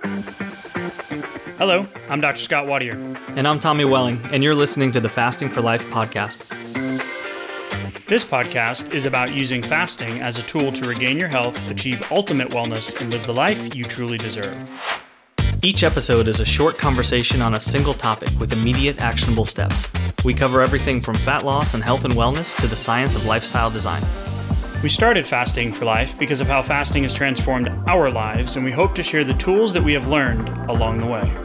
Hello, I'm Dr. Scott Wadier. And I'm Tommy Welling, and you're listening to the Fasting for Life podcast. This podcast is about using fasting as a tool to regain your health, achieve ultimate wellness, and live the life you truly deserve. Each episode is a short conversation on a single topic with immediate actionable steps. We cover everything from fat loss and health and wellness to the science of lifestyle design. We started Fasting for Life because of how fasting has transformed our lives, and we hope to share the tools that we have learned along the way.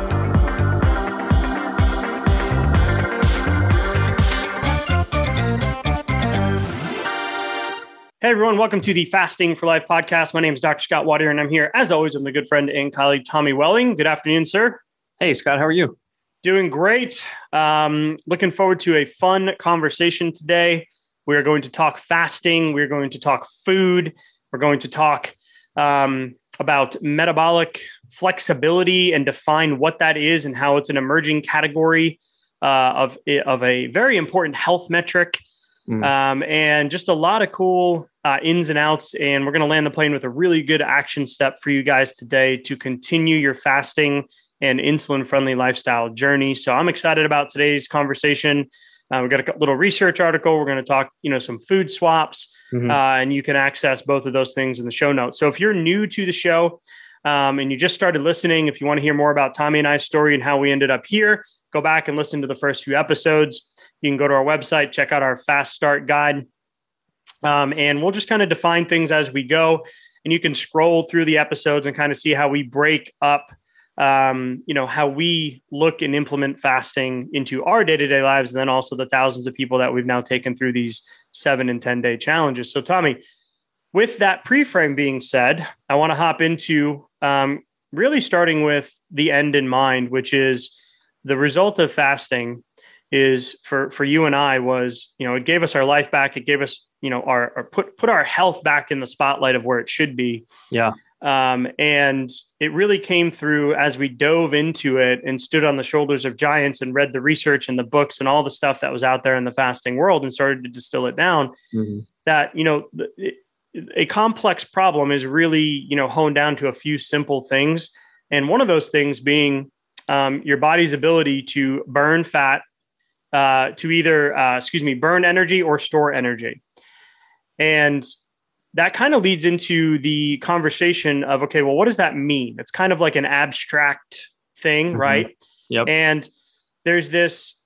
Hey everyone, welcome to the Fasting for Life podcast. My name is Dr. Scott Wadier, and I'm here, as always, with my good friend and colleague, Tommy Welling. Good afternoon, sir. Hey, Scott, how are you? Doing great. Looking forward to a fun conversation today. We are going to talk fasting. We're going to talk food. We're going to talk about metabolic flexibility and define what that is and how it's an emerging category of a very important health metric. And just a lot of cool ins and outs. And we're going to land the plane with a really good action step for you guys today to continue your fasting and insulin-friendly lifestyle journey. So I'm excited about today's conversation. We've got a little research article. We're going to talk, some food swaps, and you can access both of those things in the show notes. So if you're new to the show and you just started listening, if you want to hear more about Tommy and I's story and how we ended up here, go back and listen to the first few episodes. You can go to our website, check out our Fast Start guide, and we'll just kind of define things as we go. And you can scroll through the episodes and kind of see how we break up, how we look and implement fasting into our day-to-day lives, and then also the thousands of people that we've now taken through these 7 and 10 day challenges. So Tommy, with that pre-frame being said, I want to hop into really starting with the end in mind, which is the result of fasting is for you and I was, it gave us our life back. It gave us, put our health back in the spotlight of where it should be. Yeah. And it really came through as we dove into it and stood on the shoulders of giants and read the research and the books and all the stuff that was out there in the fasting world and started to distill it down that, a complex problem is really, honed down to a few simple things. And one of those things being your body's ability to burn fat, to either, burn energy or store energy. And that kind of leads into the conversation of, okay, well, what does that mean? It's kind of like an abstract thing, right? Yep. And there's this,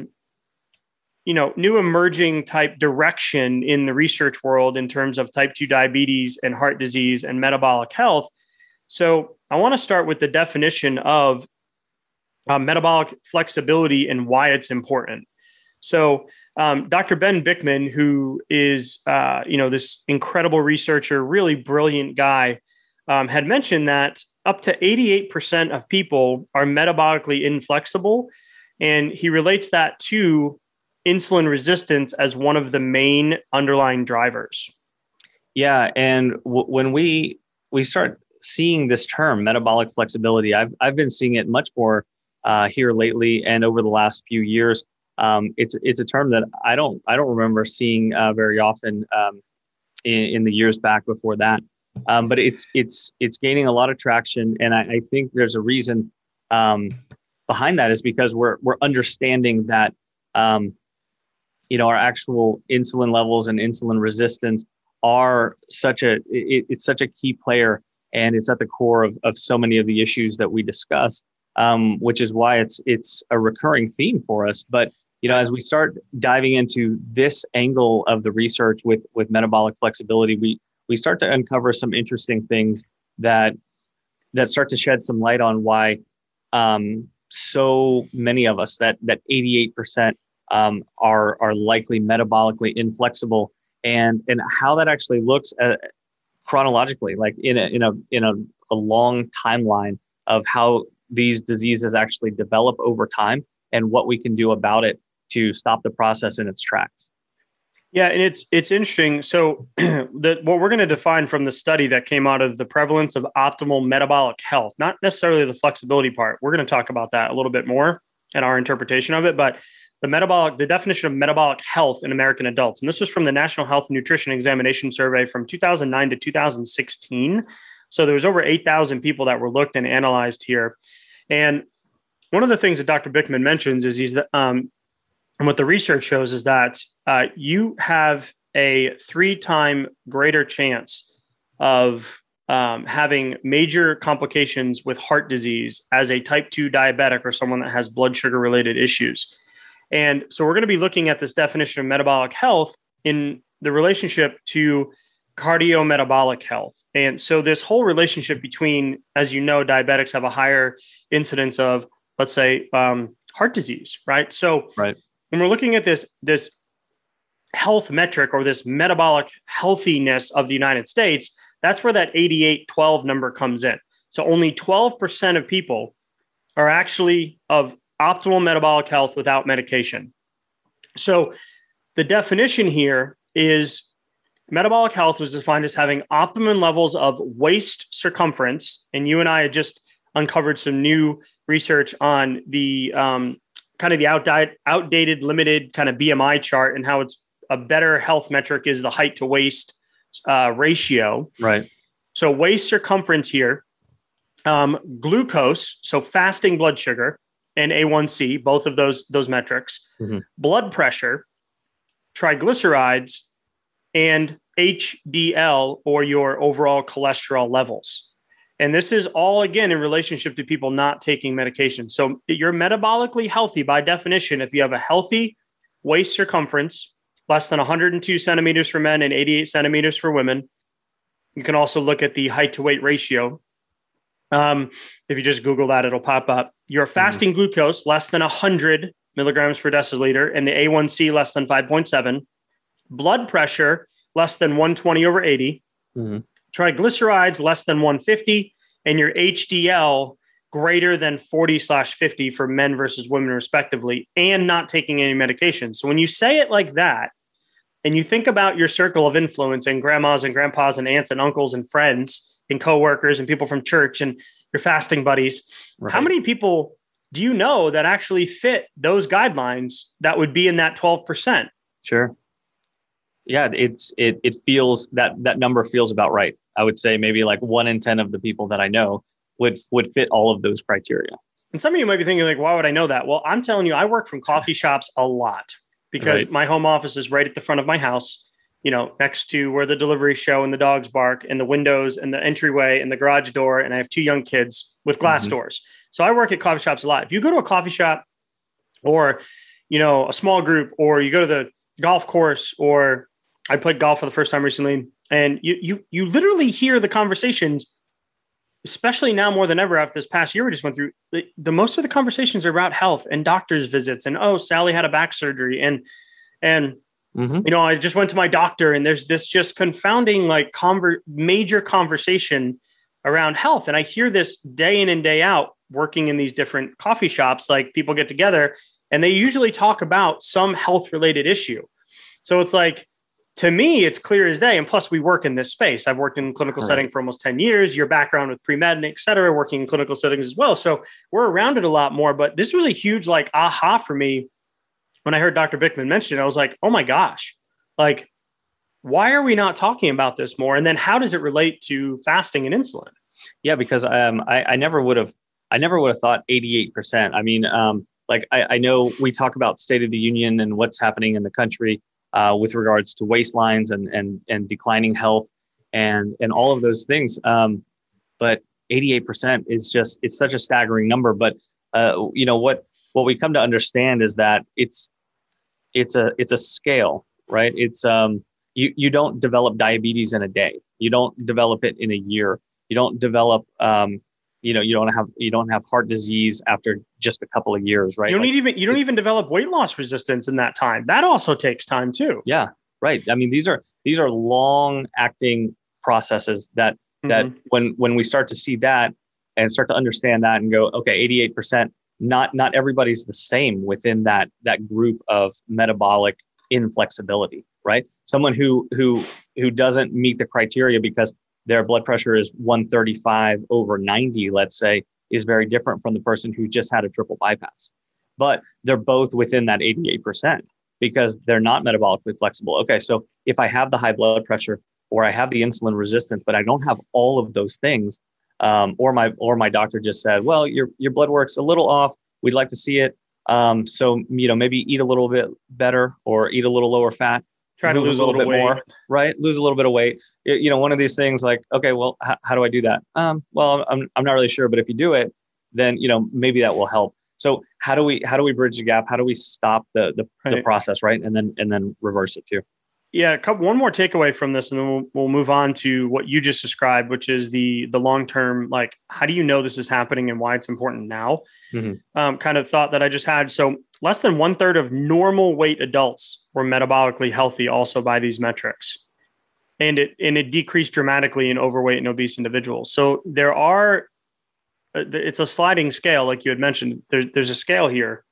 new emerging type direction in the research world in terms of type 2 diabetes and heart disease and metabolic health. So I want to start with the definition of metabolic flexibility and why it's important. So Dr. Ben Bikman, who is, this incredible researcher, really brilliant guy, had mentioned that up to 88% of people are metabolically inflexible. And he relates that to insulin resistance as one of the main underlying drivers. Yeah. And when we start seeing this term, metabolic flexibility, I've been seeing it much more here lately and over the last few years. It's a term that I don't remember seeing very often in the years back before that. But it's gaining a lot of traction, and I think there's a reason behind that is because we're understanding that our actual insulin levels and insulin resistance are it's such a key player, and it's at the core of so many of the issues that we discuss. Which is why it's a recurring theme for us. But, as we start diving into this angle of the research with metabolic flexibility, we start to uncover some interesting things that start to shed some light on why so many of us, that 88% are likely metabolically inflexible, and how that actually looks chronologically, like in a long timeline of how these diseases actually develop over time and what we can do about it to stop the process in its tracks. Yeah, and it's interesting. So what we're going to define from the study that came out of the prevalence of optimal metabolic health, not necessarily the flexibility part. We're going to talk about that a little bit more and our interpretation of it, but the definition of metabolic health in American adults. And this was from the National Health and Nutrition Examination Survey from 2009 to 2016. So there was over 8,000 people that were looked and analyzed here. And one of the things that Dr. Bickman mentions is and what the research shows is that you have a 3-time greater chance of having major complications with heart disease as a type 2 diabetic or someone that has blood sugar related issues. And so we're going to be looking at this definition of metabolic health in the relationship to cardiometabolic health. And so this whole relationship between, as you know, diabetics have a higher incidence of, let's say, heart disease, right? So right. When we're looking at this health metric or this metabolic healthiness of the United States, that's where that 88-12 number comes in. So only 12% of people are actually of optimal metabolic health without medication. So the definition here is metabolic health was defined as having optimum levels of waist circumference. And you and I had just uncovered some new research on the kind of the outdated, limited kind of BMI chart and how it's a better health metric is the height to waist ratio. Right. So waist circumference here, glucose, so fasting blood sugar, and A1C, both of those metrics, blood pressure, triglycerides, and HDL, or your overall cholesterol levels. And this is all, again, in relationship to people not taking medication. So you're metabolically healthy by definition if you have a healthy waist circumference, less than 102 centimeters for men and 88 centimeters for women. You can also look at the height to weight ratio. If you just Google that, it'll pop up. Your fasting glucose, less than 100 milligrams per deciliter, and the A1C less than 5.7. Blood pressure, less than 120 over 80. Triglycerides, less than 150. And your HDL, greater than 40/50 for men versus women, respectively, and not taking any medication. So when you say it like that, and you think about your circle of influence and grandmas and grandpas and aunts and uncles and friends and coworkers and people from church and your fasting buddies, right. How many people do you know that actually fit those guidelines that would be in that 12%? Sure. Yeah, it feels that number feels about right. I would say maybe like 1 in 10 of the people that I know would fit all of those criteria. And some of you might be thinking like, why would I know that? Well, I'm telling you, I work from coffee shops a lot because my home office is right at the front of my house, next to where the deliveries show and the dogs bark and the windows and the entryway and the garage door. And I have 2 young kids with glass doors. So I work at coffee shops a lot. If you go to a coffee shop or, a small group, or you go to the golf course, or I played golf for the first time recently, and you literally hear the conversations, especially now more than ever after this past year we just went through. The most of the conversations are about health and doctor's visits, and Sally had a back surgery, and I just went to my doctor, and there's this just confounding like major conversation around health, and I hear this day in and day out working in these different coffee shops. Like people get together, and they usually talk about some health related issue. So it's like, to me, it's clear as day. And plus we work in this space. I've worked in clinical setting for almost 10 years, your background with pre-med, et cetera, working in clinical settings as well. So we're around it a lot more, but this was a huge like aha for me. When I heard Dr. Bickman mention it, I was like, oh my gosh, like, why are we not talking about this more? And then how does it relate to fasting and insulin? Yeah, because I never would have thought 88%. I mean, I know we talk about State of the Union and what's happening in the country with regards to waistlines and declining health and all of those things. But 88% is it's such a staggering number. But what we come to understand is that it's a scale, right? It's you don't develop diabetes in a day. You don't develop it in a year. You don't develop you don't have heart disease after just a couple of years, right? You don't even develop weight loss resistance in that time. That also takes time too. Yeah, right. I mean, these are long acting processes that when we start to see that and start to understand that and go, okay, 88%, not everybody's the same within that group of metabolic inflexibility, right? Someone who doesn't meet the criteria because their blood pressure is 135 over 90, let's say, is very different from the person who just had a triple bypass. But they're both within that 88% because they're not metabolically flexible. Okay, so if I have the high blood pressure, or I have the insulin resistance, but I don't have all of those things. Or my doctor just said, well, your blood work's a little off. We'd like to see it. So, maybe eat a little bit better or eat a little lower fat. Try to lose a little bit more, right? Lose a little bit of weight. One of these things like, okay, well, how do I do that? Well, I'm not really sure, but if you do it, then, maybe that will help. So how do we bridge the gap? How do we stop the process, right? And then reverse it too. Yeah. One more takeaway from this, and then we'll move on to what you just described, which is the long-term, like, how do you know this is happening and why it's important now? Mm-hmm. Kind of thought that I just had. So less than 1/3 of normal weight adults were metabolically healthy also by these metrics. And it decreased dramatically in overweight and obese individuals. So it's a sliding scale, like you had mentioned. There's a scale here.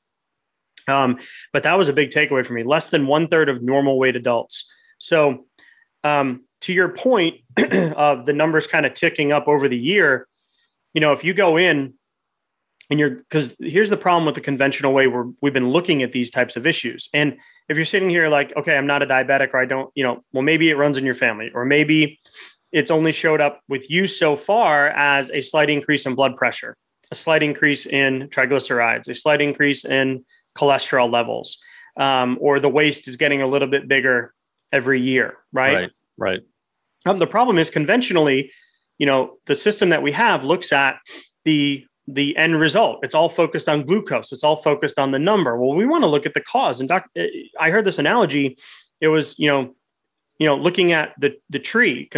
But that was a big takeaway for me. Less than 1/3 of normal weight adults. So to your point of the numbers kind of ticking up over the year, if you go in and because here's the problem with the conventional way we've been looking at these types of issues. And if you're sitting here like, okay, I'm not a diabetic, or I don't, well, maybe it runs in your family, or maybe it's only showed up with you so far as a slight increase in blood pressure, a slight increase in triglycerides, a slight increase in cholesterol levels, or the waist is getting a little bit bigger every year, right? Right. The problem is conventionally, the system that we have looks at the end result. It's all focused on glucose. It's all focused on the number. Well, we want to look at the cause. And I heard this analogy. It was, looking at the tree.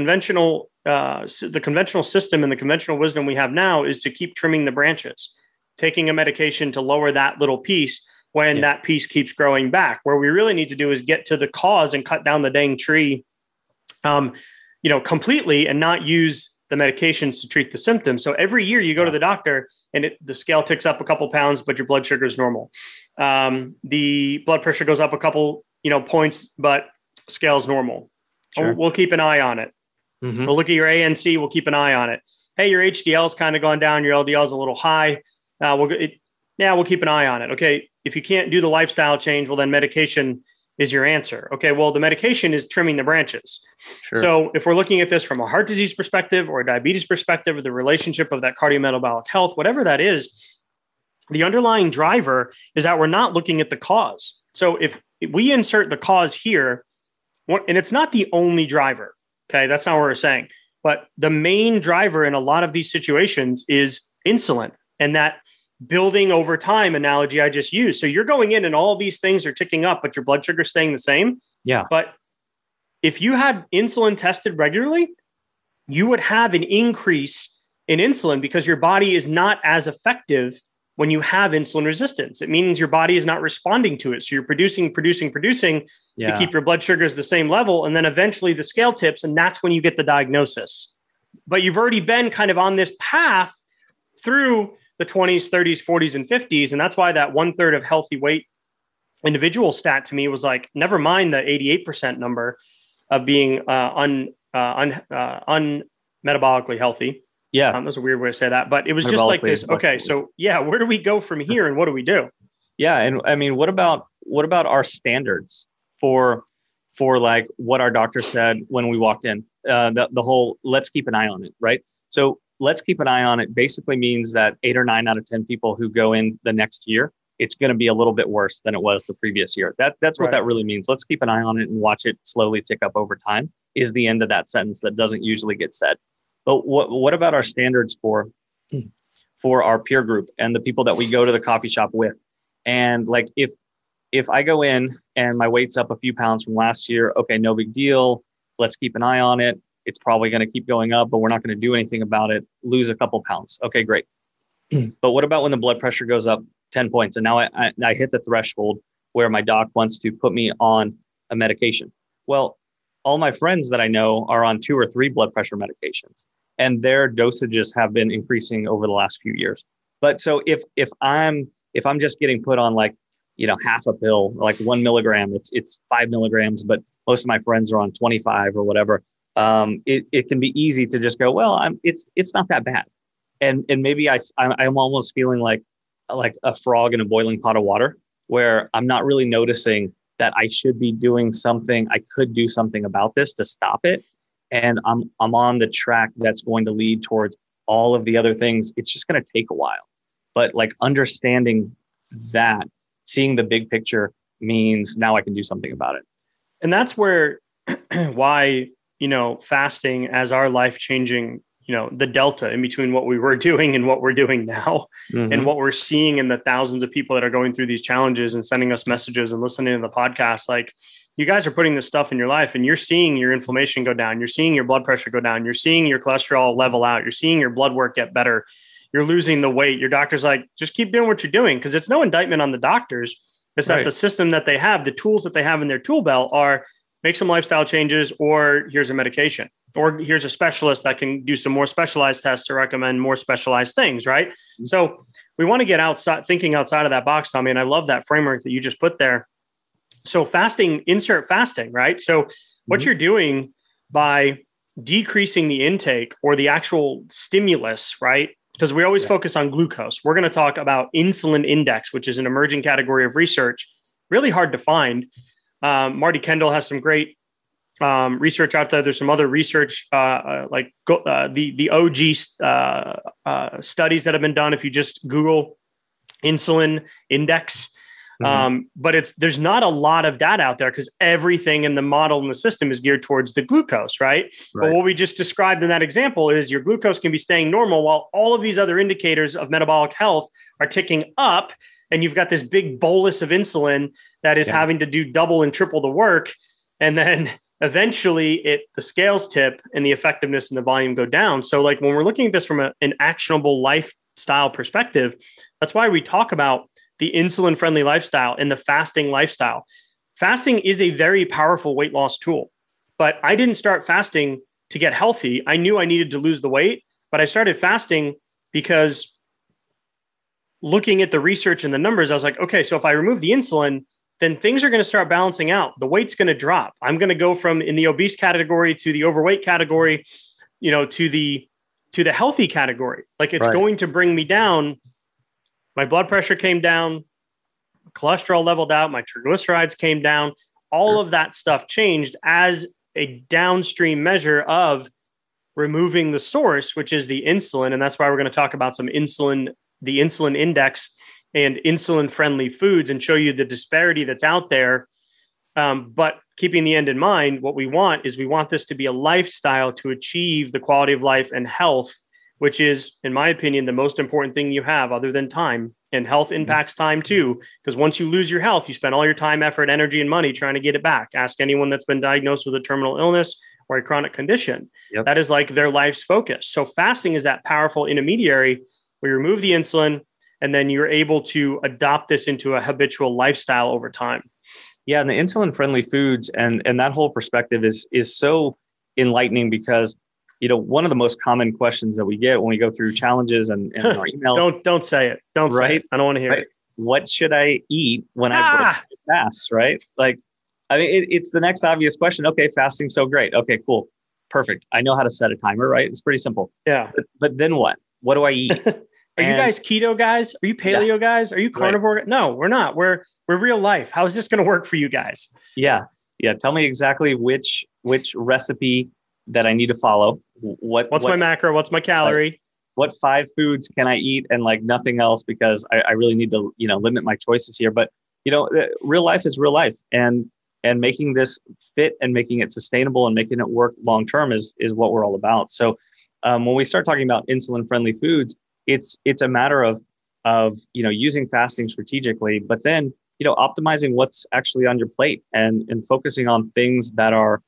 The conventional system and the conventional wisdom we have now is to keep trimming the branches, taking a medication to lower that little piece when that piece keeps growing back. Where we really need to do is get to the cause and cut down the dang tree, completely, and not use the medications to treat the symptoms. So every year you go to the doctor and the scale ticks up a couple pounds, but your blood sugar is normal. The blood pressure goes up a couple, points, but scale's normal. Sure. We'll keep an eye on it. Mm-hmm. We'll look at your ANC. We'll keep an eye on it. Hey, your HDL's kind of gone down. Your LDL's a little high. We'll keep an eye on it. Okay. If you can't do the lifestyle change, well, then medication is your answer. Okay. Well, the medication is trimming the branches. Sure. So if we're looking at this from a heart disease perspective or a diabetes perspective, or the relationship of that cardiometabolic health, whatever that is, the underlying driver is that we're not looking at the cause. So if we insert the cause here, and it's not the only driver, okay, that's not what we're saying, but the main driver in a lot of these situations is insulin, and that building over time analogy I just used. So you're going in and all these things are ticking up, but your blood sugar is staying the same. Yeah. But if you had insulin tested regularly, you would have an increase in insulin because your body is not as effective when you have insulin resistance. It means your body is not responding to it. So you're producing to keep your blood sugars the same level. And then eventually the scale tips, and that's when you get the diagnosis. But you've already been kind of on this path through the 20s, 30s, 40s, and 50s. And that's why that 1/3 of healthy weight individual stat to me was like, never mind the 88% number of being unmetabolically healthy. Yeah. That was a weird way to say that, but it was just like this. Okay. So where do we go from here and what do we do? Yeah. And I mean, what about our standards for like what our doctor said when we walked in, the whole, let's keep an eye on it. Right. So let's keep an eye on it basically means that 8 or 9 out of 10 people who go in the next year, it's going to be a little bit worse than it was the previous year. That's what that really means. Let's keep an eye on it and watch it slowly tick up over time is the end of that sentence that doesn't usually get said. But what about our standards for our peer group and the people that we go to the coffee shop with? And like, if I go in and my weight's up a few pounds from last year, okay, no big deal. Let's keep an eye on it. It's probably going to keep going up, but we're not going to do anything about it. Lose a couple pounds. Okay, great. But what about when the blood pressure goes up 10 points? And now I hit the threshold where my doc wants to put me on a medication. Well, all my friends that I know are on 2 or 3 blood pressure medications, and their dosages have been increasing over the last few years. But so if I'm just getting put on like, half a pill, like 1 milligram, it's 5 milligrams, but most of my friends are on 25 or whatever. It can be easy to just go, well, it's not that bad. And maybe I'm almost feeling like a frog in a boiling pot of water where I'm not really noticing that I should be doing something. I could do something about this to stop it. and I'm on the track that's going to lead towards all of the other things. It's just going to take a while. But like understanding that, seeing the big picture means now I can do something about it. And that's where why, fasting as our life-changing, the delta in between what we were doing and what we're doing now, and what we're seeing in the thousands of people that are going through these challenges and sending us messages and listening to the podcast. Like, you guys are putting this stuff in your life and you're seeing your inflammation go down. You're seeing your blood pressure go down. You're seeing your cholesterol level out. You're seeing your blood work get better. You're losing the weight. Your doctor's like, just keep doing what you're doing. Because it's no indictment on the doctors. It's that the system that they have, the tools that they have in their tool belt are make some lifestyle changes, or here's a medication, or here's a specialist that can do some more specialized tests to recommend more specialized things, right? Mm-hmm. So we want to get outside, thinking outside of that box, Tommy. And I love that framework that you just put there. So fasting, insert fasting, right? So what you're doing by decreasing the intake or the actual stimulus, right? Because we always focus on glucose. We're going to talk about insulin index, which is an emerging category of research, really hard to find. Marty Kendall has some great research out there. There's some other research the OG studies that have been done. If you just Google insulin index, but there's not a lot of data out there because everything in the model and the system is geared towards the glucose, right? But what we just described in that example is your glucose can be staying normal while all of these other indicators of metabolic health are ticking up. And you've got this big bolus of insulin that is having to do double and triple the work. And then eventually the scales tip and the effectiveness and the volume go down. So like when we're looking at this from an actionable lifestyle perspective, that's why we talk about the insulin-friendly lifestyle and the fasting lifestyle. Fasting is a very powerful weight loss tool, but I didn't start fasting to get healthy. I knew I needed to lose the weight, but I started fasting because looking at the research and the numbers, I was like, okay, so if I remove the insulin, then things are going to start balancing out. The weight's going to drop. I'm going to go from in the obese category to the overweight category, to the healthy category. Like it's going to bring me down. My blood pressure came down, cholesterol leveled out, my triglycerides came down. All of that stuff changed as a downstream measure of removing the source, which is the insulin. And that's why we're going to talk about the insulin index and insulin friendly foods and show you the disparity that's out there. But keeping the end in mind, what we want this to be a lifestyle to achieve the quality of life and health, which is, in my opinion, the most important thing you have other than time. And health impacts time too, because once you lose your health, you spend all your time, effort, energy, and money trying to get it back. Ask anyone that's been diagnosed with a terminal illness or a chronic condition. That is like their life's focus. So fasting is that powerful intermediary where you remove the insulin and then you're able to adopt this into a habitual lifestyle over time. Yeah, and the insulin-friendly foods and that whole perspective is so enlightening because one of the most common questions that we get when we go through challenges and our emails. Don't say it. Don't say it. I don't want to hear it. What should I eat when I fast? Right? Like, I mean, it's the next obvious question. Okay, fasting's so great. Okay, cool, perfect. I know how to set a timer. Right? It's pretty simple. Yeah. But then what? What do I eat? Are you guys keto guys? Are you paleo guys? Are you carnivore? Right. No, we're not. We're real life. How is this going to work for you guys? Yeah. Tell me exactly which recipe that I need to follow. What's my macro? What's my calorie? What 5 foods can I eat and like nothing else because I really need to limit my choices here. But real life is real life, and making this fit and making it sustainable and making it work long term is what we're all about. So when we start talking about insulin friendly foods, it's a matter of using fasting strategically, but then optimizing what's actually on your plate and focusing on things that are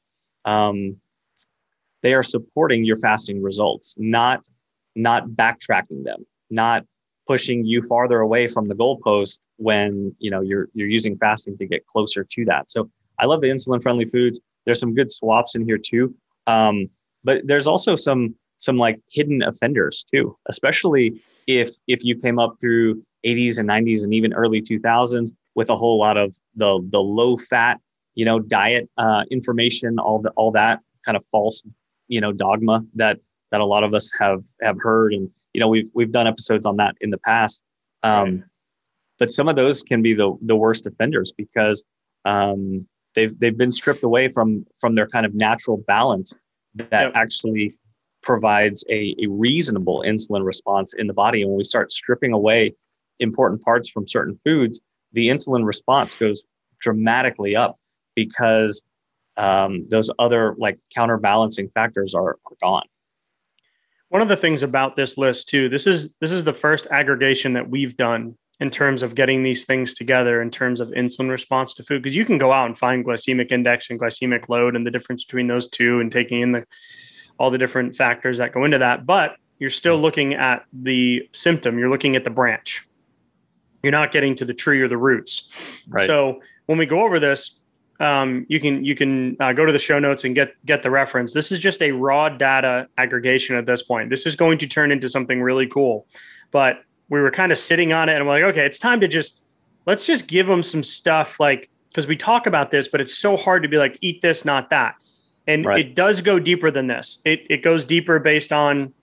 they are supporting your fasting results, not backtracking them, not pushing you farther away from the goalpost when you're using fasting to get closer to that. So I love the insulin friendly foods. There's some good swaps in here too, but there's also some like hidden offenders too, especially if you came up through 80s and 90s and even early 2000s with a whole lot of the low fat diet information, all that kind of false dogma that a lot of us have heard, and we've done episodes on that in the past. But some of those can be the worst offenders because they've been stripped away from their kind of natural balance, that actually provides a reasonable insulin response in the body. And when we start stripping away important parts from certain foods, the insulin response goes dramatically up because those other like counterbalancing factors are gone. One of the things about this list too, this is the first aggregation that we've done in terms of getting these things together in terms of insulin response to food, because you can go out and find glycemic index and glycemic load and the difference between those two and taking in all the different factors that go into that. But you're still looking at the symptom. You're looking at the branch. You're not getting to the tree or the roots. Right. So when we go over this, you can go to the show notes and get the reference. This is just a raw data aggregation at this point. This is going to turn into something really cool. But we were kind of sitting on it and we're like, okay, it's time to let's just give them some stuff, like, because we talk about this, but it's so hard to be like, eat this, not that. And It does go deeper than this. It goes deeper based on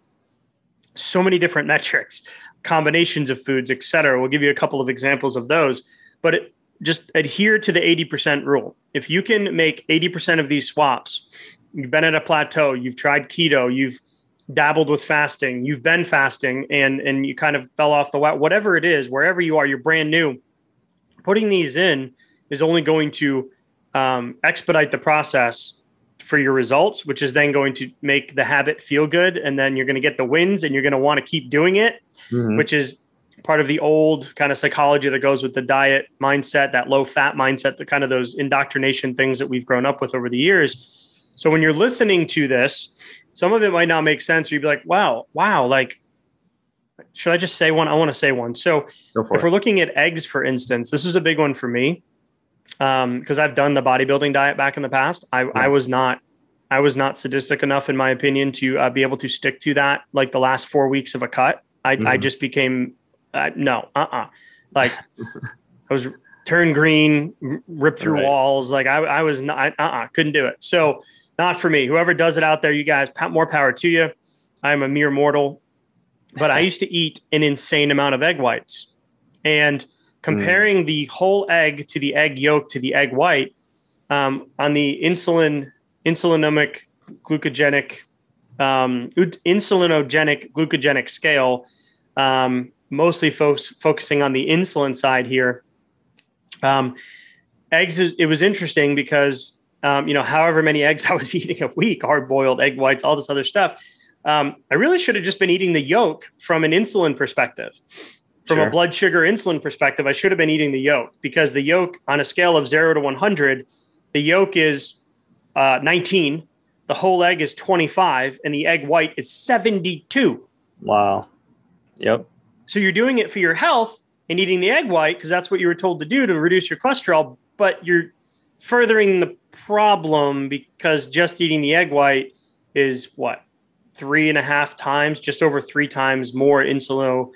so many different metrics, combinations of foods, et cetera. We'll give you a couple of examples of those, but just adhere to the 80% rule. If you can make 80% of these swaps, you've been at a plateau, you've tried keto, you've dabbled with fasting, you've been fasting and you kind of fell off the whatever it is, wherever you are, you're brand new. Putting these in is only going to expedite the process for your results, which is then going to make the habit feel good. And then you're going to get the wins and you're going to want to keep doing it, which is part of the old kind of psychology that goes with the diet mindset, that low fat mindset, the kind of those indoctrination things that we've grown up with over the years. So when you're listening to this, some of it might not make sense. Or you'd be like, wow, like, should I just say one? I want to say one. So if we're looking at eggs, for instance, this is a big one for me. Because I've done the bodybuilding diet back in the past. I was not sadistic enough, in my opinion, to be able to stick to that. Like the last 4 weeks of a cut, I just became, like I was turned green, ripped through walls. Like I was not, couldn't do it. So not for me. Whoever does it out there, you guys, more power to you. I'm a mere mortal, but I used to eat an insane amount of egg whites, and comparing the whole egg to the egg yolk to the egg white, on the insulinogenic glucogenic scale, mostly focusing on the insulin side here. Eggs, it was interesting because, however many eggs I was eating a week, hard boiled egg whites, all this other stuff. I really should have just been eating the yolk from an insulin perspective. From a blood sugar insulin perspective, I should have been eating the yolk, because the yolk on a scale of 0 to 100, the yolk is 19, the whole egg is 25, and the egg white is 72. Wow. Yep. So you're doing it for your health and eating the egg white because that's what you were told to do to reduce your cholesterol, but you're furthering the problem because just eating the egg white is what? 3.5 times, just over 3 times more insulinogenic.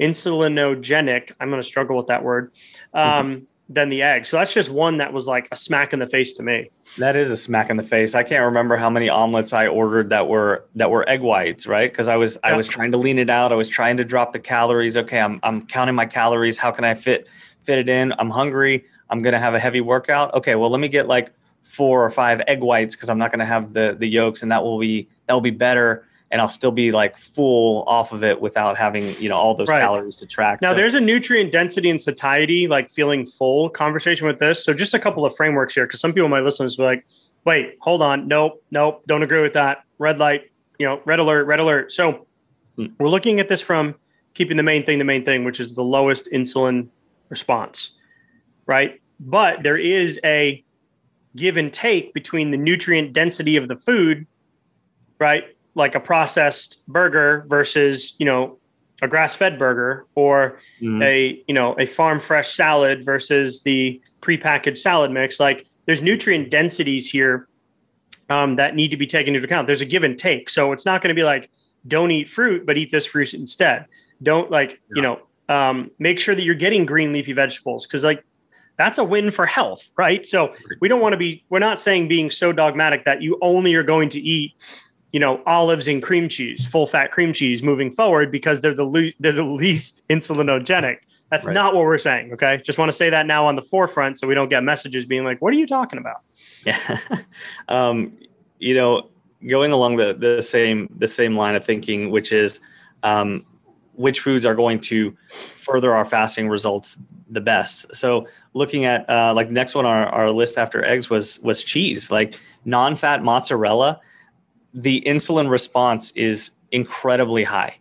I'm going to struggle with that word, than the egg. So that's just one that was like a smack in the face to me. That is a smack in the face. I can't remember how many omelets I ordered that were egg whites, right? Because I was trying to lean it out. I was trying to drop the calories. Okay, I'm counting my calories. How can I fit it in? I'm hungry. I'm going to have a heavy workout. Okay, well, let me get like 4 or 5 egg whites because I'm not going to have the yolks, and that will be better. And I'll still be like full off of it without having, all those calories to track. Now there's a nutrient density and satiety, like feeling full conversation with this. So just a couple of frameworks here, because some people might listen to this be like, wait, hold on. Nope. Don't agree with that. Red light, red alert. So we're looking at this from keeping the main thing, which is the lowest insulin response, right? But there is a give and take between the nutrient density of the food, right? Like a processed burger versus, a grass-fed burger, or a farm fresh salad versus the prepackaged salad mix. Like there's nutrient densities here that need to be taken into account. There's a give and take. So it's not going to be like, don't eat fruit, but eat this fruit instead. Don't make sure that you're getting green leafy vegetables, because like that's a win for health, right? So we're not saying being so dogmatic that you only are going to eat olives and cream cheese, full fat cream cheese moving forward because they're the least insulinogenic. That's not what we're saying. Okay. Just want to say that now on the forefront so we don't get messages being like, what are you talking about? Yeah. going along the same line of thinking, which is which foods are going to further our fasting results the best. So looking at like the next one on our list after eggs was cheese, like non-fat mozzarella. The insulin response is incredibly high.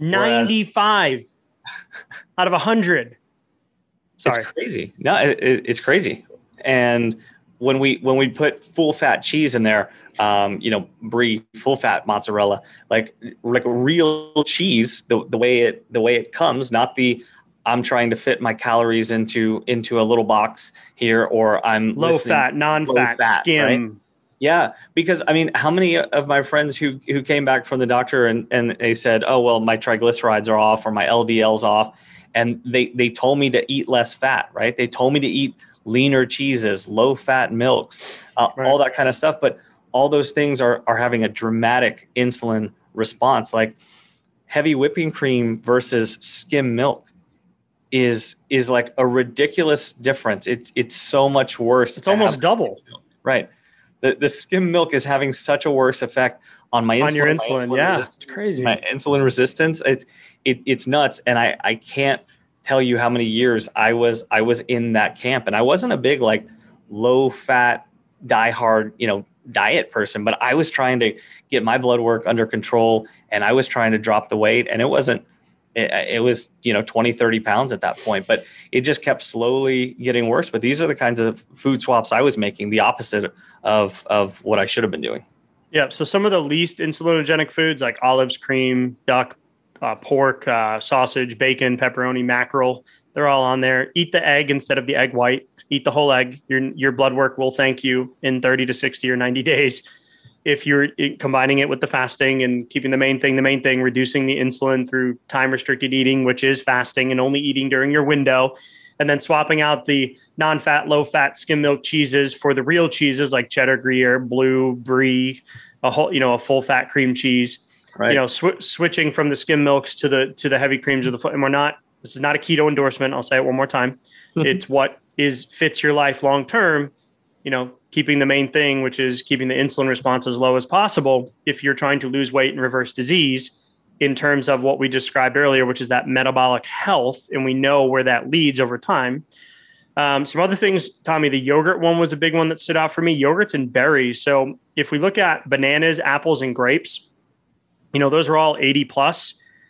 95 out of 100. Sorry. It's crazy. No, it's crazy. And when we put full fat cheese in there, brie, full fat mozzarella, like real cheese, the way it comes, not the I'm trying to fit my calories into a little box here, or I'm low fat, non-fat, skim. Right? Yeah, because I mean, how many of my friends who came back from the doctor and they said, oh, well, my triglycerides are off or my LDL's off. And they told me to eat less fat, right? They told me to eat leaner cheeses, low fat milks, all that kind of stuff. But all those things are having a dramatic insulin response. Like heavy whipping cream versus skim milk is like a ridiculous difference. It's so much worse. It's almost double. Right. The skim milk is having such a worse effect on my insulin. On your insulin, yeah. It's crazy. My insulin resistance. It's nuts. And I can't tell you how many years I was in that camp. And I wasn't a big like low fat, diehard, diet person, but I was trying to get my blood work under control and I was trying to drop the weight, and it was 20, 30 pounds at that point, but it just kept slowly getting worse. But these are the kinds of food swaps I was making, the opposite of what I should have been doing. Yeah. So some of the least insulinogenic foods like olives, cream, duck, pork, sausage, bacon, pepperoni, mackerel, they're all on there. Eat the egg instead of the egg white. Eat the whole egg. Your blood work will thank you in 30 to 60 or 90 days. If you're combining it with the fasting and keeping the main thing, reducing the insulin through time restricted eating, which is fasting and only eating during your window, and then swapping out the non-fat, low-fat skim milk cheeses for the real cheeses like cheddar, Gruyere, blue, brie, a full-fat cream cheese. Right. Switching from the skim milks to the heavy creams of the. And this is not a keto endorsement. I'll say it one more time. It's what fits your life long term. Keeping the main thing, which is keeping the insulin response as low as possible. If you're trying to lose weight and reverse disease, in terms of what we described earlier, which is that metabolic health, and we know where that leads over time. Some other things, Tommy, the yogurt one was a big one that stood out for me. Yogurts and berries. So if we look at bananas, apples, and grapes, those are all 80 plus.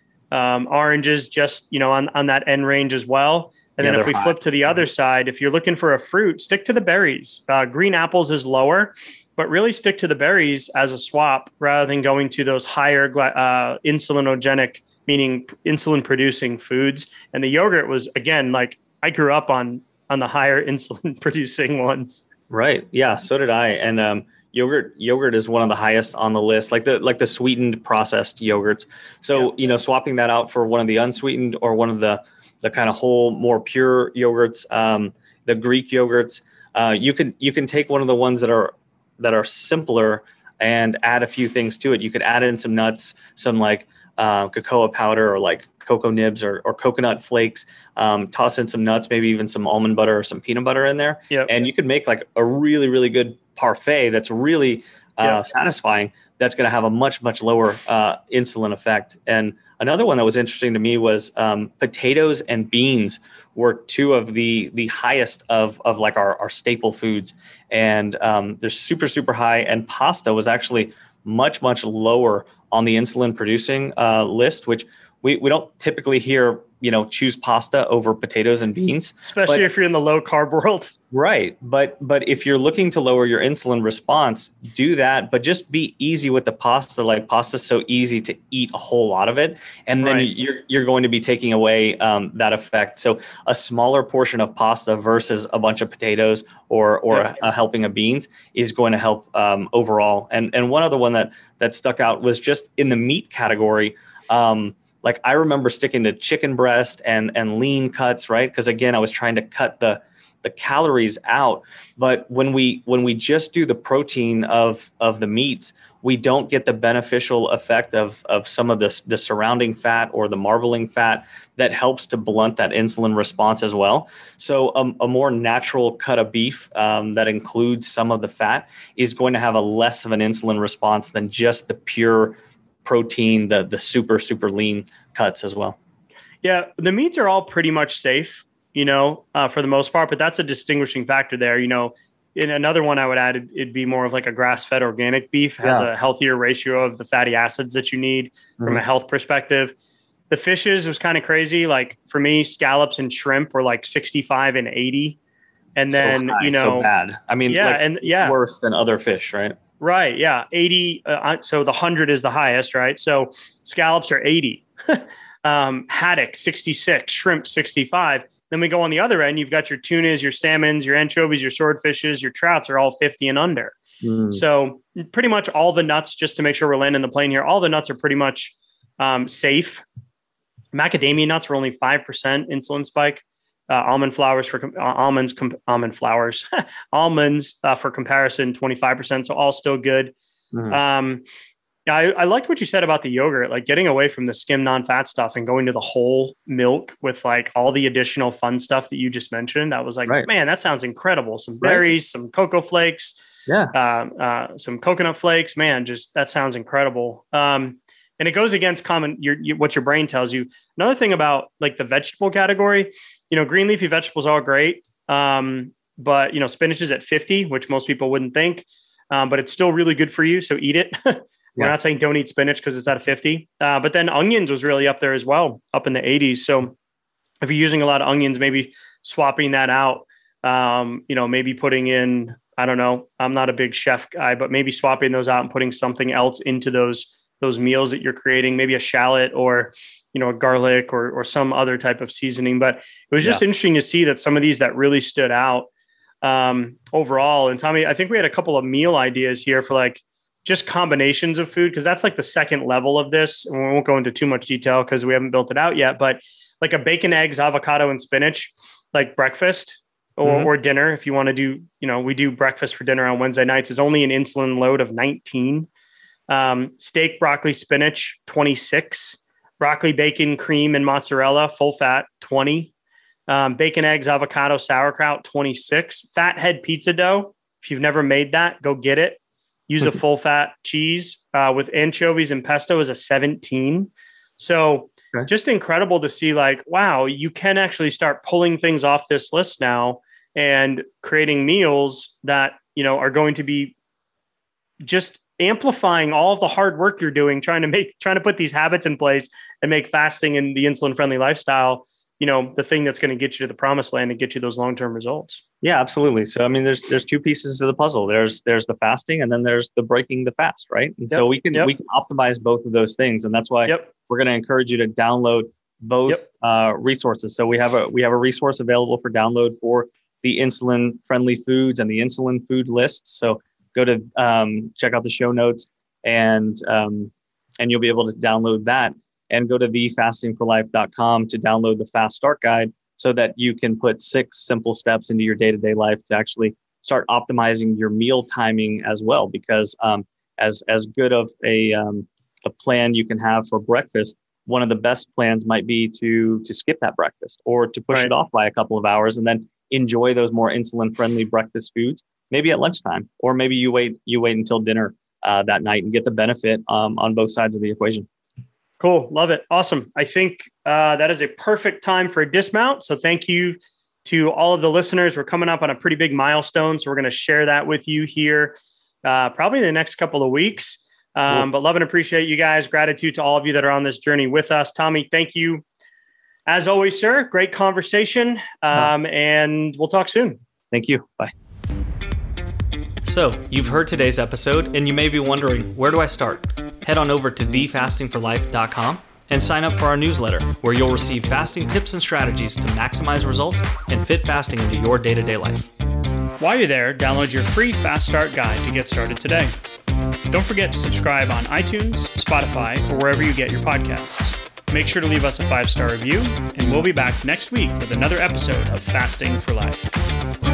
Oranges just, on that end range as well. And then if we flip to the other side, if you're looking for a fruit, stick to the berries. Green apples is lower, but really stick to the berries as a swap rather than going to those higher insulinogenic, meaning insulin producing foods. And the yogurt was, again, like I grew up on the higher insulin producing ones. Right. Yeah. So did I. And yogurt is one of the highest on the list, like the sweetened processed yogurts. So, swapping that out for one of the unsweetened or one of the kind of whole, more pure yogurts, the Greek yogurts, you can take one of the ones that are simpler and add a few things to it. You could add in some nuts, some like cocoa powder or like cocoa nibs or coconut flakes, toss in some nuts, maybe even some almond butter or some peanut butter in there. Yep. And you could make like a really, really good parfait that's really satisfying. That's going to have a much, much lower insulin effect. And another one that was interesting to me was potatoes and beans were two of the highest of like our staple foods. And they're super, super high. And pasta was actually much, much lower on the insulin producing list, which we don't typically hear, choose pasta over potatoes and beans. Especially if you're in the low carb world. Right. But if you're looking to lower your insulin response, do that. But just be easy with the pasta. Like pasta's so easy to eat a whole lot of it. And then you're going to be taking away that effect. So a smaller portion of pasta versus a bunch of potatoes or a helping of beans is going to help overall. And one other one that stuck out was just in the meat category. Like I remember sticking to chicken breast and lean cuts, right? Because again, I was trying to cut the calories out. But when we just do the protein of the meats, we don't get the beneficial effect of some of the surrounding fat or the marbling fat that helps to blunt that insulin response as well. So a more natural cut of beef that includes some of the fat is going to have a less of an insulin response than just the pure protein, the super lean cuts as well. Yeah, the meats are all pretty much safe, for the most part, but that's a distinguishing factor there. In another one I would add, it'd be more of like a grass-fed organic beef, has a healthier ratio of the fatty acids that you need from a health perspective. The fishes was kind of crazy. Like for me, scallops and shrimp were like 65 and 80. And then, so bad. I mean, worse than other fish, right? Right. Yeah. 80. So the 100 is the highest, right? So scallops are 80, haddock 66, shrimp 65. Then we go on the other end. You've got your tunas, your salmons, your anchovies, your swordfishes, your trouts are all 50 and under. So pretty much all the nuts, just to make sure we're landing the plane here, all the nuts are pretty much safe. Macadamia nuts were only 5% insulin spike. Almonds for comparison, 25%. So all still good. I liked what you said about the yogurt, like getting away from the skim non-fat stuff and going to the whole milk with like all the additional fun stuff that you just mentioned. I was like, man, that sounds incredible. Some berries, some cocoa flakes, some coconut flakes, man, just that sounds incredible. And it goes against what your brain tells you. Another thing about like the vegetable category, green leafy vegetables are great. But spinach is at 50, which most people wouldn't think, but it's still really good for you. So eat it. We're not saying don't eat spinach because it's at a 50, but then onions was really up there as well, up in the 80s. So if you're using a lot of onions, maybe swapping that out, maybe putting in, I don't know, I'm not a big chef guy, but maybe swapping those out and putting something else into those meals that you're creating, maybe a shallot or, a garlic or some other type of seasoning. But it was just interesting to see that some of these that really stood out overall. And Tommy, I think we had a couple of meal ideas here for like, just combinations of food, because that's like the second level of this. And we won't go into too much detail because we haven't built it out yet, but like a bacon, eggs, avocado, and spinach, like breakfast or dinner. If you want to do, we do breakfast for dinner on Wednesday nights, is only an insulin load of 19. Steak, broccoli, spinach, 26. Broccoli, bacon, cream, and mozzarella, full fat, 20. Bacon, eggs, avocado, sauerkraut, 26. Fathead pizza dough. If you've never made that, go get it. Use a full fat cheese with anchovies and pesto as a 17. So just incredible to see like, wow, you can actually start pulling things off this list now and creating meals that, are going to be just amplifying all of the hard work you're doing, trying to put these habits in place and make fasting and the insulin friendly lifestyle, the thing that's going to get you to the promised land and get you those long-term results. Yeah, absolutely. So, I mean, there's two pieces of the puzzle. There's the fasting, and then there's the breaking the fast, right? And so we can optimize both of those things, and that's why we're going to encourage you to download both resources. So we have a resource available for download for the insulin friendly foods and the insulin food list. So go to check out the show notes, and you'll be able to download that. And go to thefastingforlife.com to download the Fast Start Guide so that you can put 6 simple steps into your day-to-day life to actually start optimizing your meal timing as well. Because as good of a plan you can have for breakfast, one of the best plans might be to skip that breakfast or to push it off by a couple of hours and then enjoy those more insulin-friendly breakfast foods, maybe at lunchtime, or maybe you wait until dinner that night and get the benefit on both sides of the equation. Cool. Love it. Awesome. I think that is a perfect time for a dismount. So thank you to all of the listeners. We're coming up on a pretty big milestone. So we're going to share that with you here probably in the next couple of weeks. But love and appreciate you guys. Gratitude to all of you that are on this journey with us. Tommy, thank you. As always, sir, great conversation. And we'll talk soon. Thank you. Bye. So you've heard today's episode and you may be wondering, where do I start? Head on over to thefastingforlife.com and sign up for our newsletter, where you'll receive fasting tips and strategies to maximize results and fit fasting into your day-to-day life. While you're there, download your free Fast Start Guide to get started today. Don't forget to subscribe on iTunes, Spotify, or wherever you get your podcasts. Make sure to leave us a 5-star review, and we'll be back next week with another episode of Fasting for Life.